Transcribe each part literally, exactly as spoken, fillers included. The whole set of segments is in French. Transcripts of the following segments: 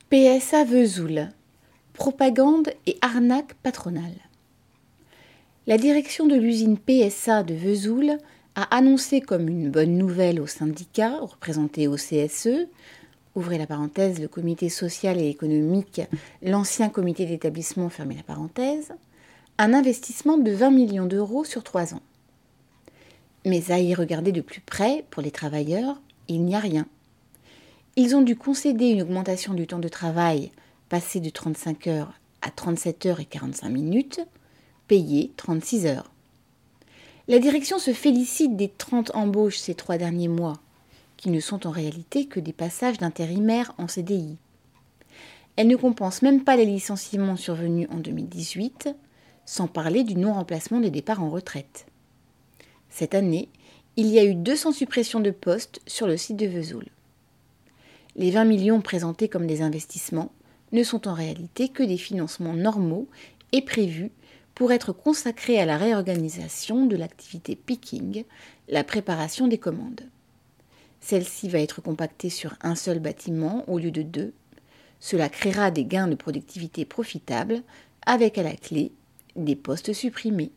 P S A Vesoul, propagande et arnaque patronale. La direction de l'usine P S A de Vesoul a annoncé comme une bonne nouvelle aux syndicats représentés au C S E, ouvrez la parenthèse, le comité social et économique, l'ancien comité d'établissement, fermez la parenthèse, un investissement de vingt millions d'euros sur trois ans. Mais à y regarder de plus près, pour les travailleurs, il n'y a rien. Ils ont dû concéder une augmentation du temps de travail passé de trente-cinq heures à trente-sept heures et quarante-cinq minutes, payé trente-six heures. La direction se félicite des trente embauches ces trois derniers mois, qui ne sont en réalité que des passages d'intérimaires en C D I. Elle ne compense même pas les licenciements survenus en deux mille dix-huit, sans parler du non-remplacement des départs en retraite. Cette année, il y a eu deux cents suppressions de postes sur le site de Vesoul. Les vingt millions présentés comme des investissements ne sont en réalité que des financements normaux et prévus pour être consacrés à la réorganisation de l'activité picking, la préparation des commandes. Celle-ci va être compactée sur un seul bâtiment au lieu de deux. Cela créera des gains de productivité profitables avec à la clé des postes supprimés.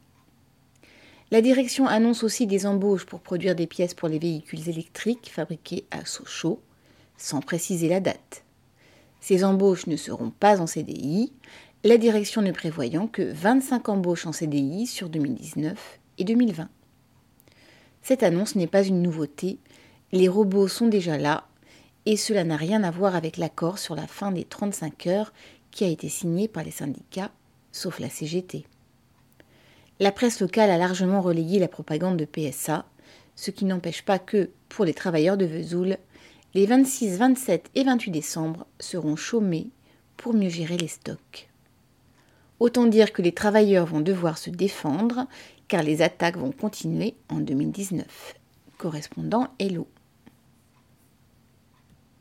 La direction annonce aussi des embauches pour produire des pièces pour les véhicules électriques fabriqués à Sochaux, sans préciser la date. Ces embauches ne seront pas en C D I, la direction ne prévoyant que vingt-cinq embauches en C D I sur deux mille dix-neuf et deux mille vingt. Cette annonce n'est pas une nouveauté, les robots sont déjà là, et cela n'a rien à voir avec l'accord sur la fin des trente-cinq heures qui a été signé par les syndicats, sauf la C G T. La presse locale a largement relayé la propagande de P S A, ce qui n'empêche pas que, pour les travailleurs de Vesoul, les vingt-six, vingt-sept et vingt-huit décembre seront chômés pour mieux gérer les stocks. Autant dire que les travailleurs vont devoir se défendre car les attaques vont continuer en deux mille dix-neuf. Correspondant Hello.